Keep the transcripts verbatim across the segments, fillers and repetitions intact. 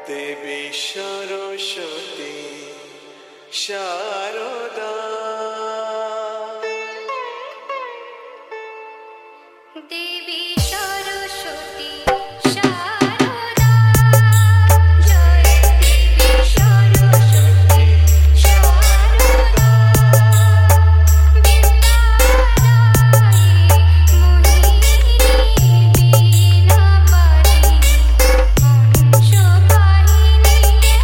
Devi Saraswati Sharada Devi Saraswati Sharada Joy Devi Saraswati Sharada বিদ্যাদায়ী Mohini Binapani হংসবাহিনী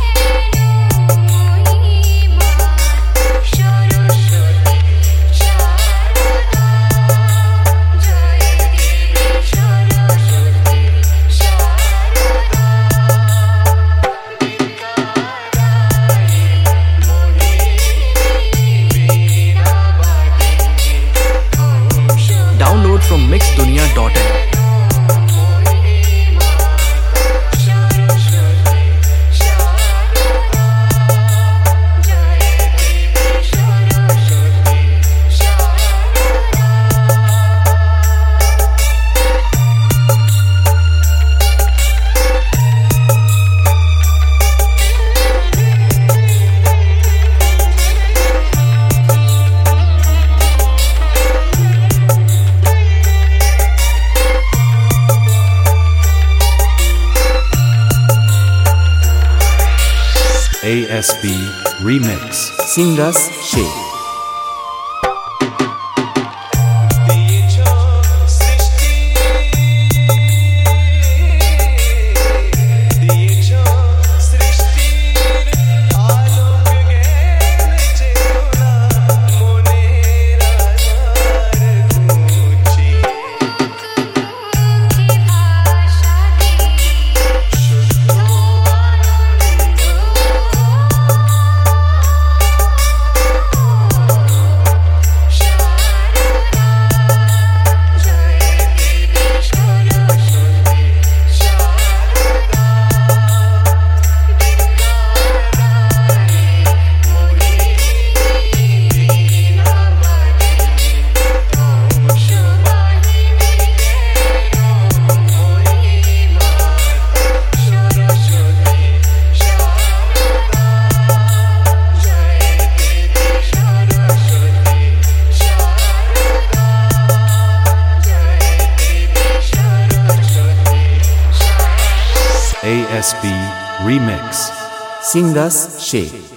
Mahima Saraswati Sharada Joy Devi Saraswati Sharada বিদ্যাদায়ী Mohini Binapani হংসবাহিনী Download from mixdunia dot in. A S B Remix. Singers Shay. দিয়েছ সৃষ্টি দিয়েছ সৃষ্টির আলোক জ্ঞান চেতনা মনের আধার ঘুচিয়ে মুখে ভাষা দিয়ে শুদ্ধ আনন্দ শারদা জয় দেবী সরস্বতী শারদা বিদ্যাদায়ী মোহিনী বীণাপাণি হংসবাহিনী মহিমা সরস্বতী শারদা জয় দেবী সরস্বতী শারদা জয় দেবী Saraswati Sharada A S B Remix. Singers Shay.